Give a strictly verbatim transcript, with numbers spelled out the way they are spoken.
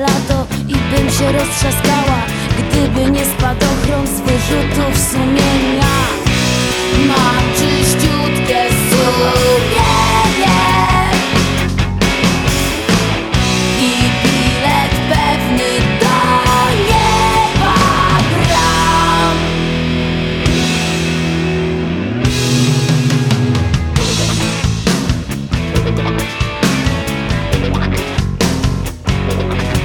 lato i bym się roztrzaskała, gdyby nie spadochron z wyrzutów sumienia.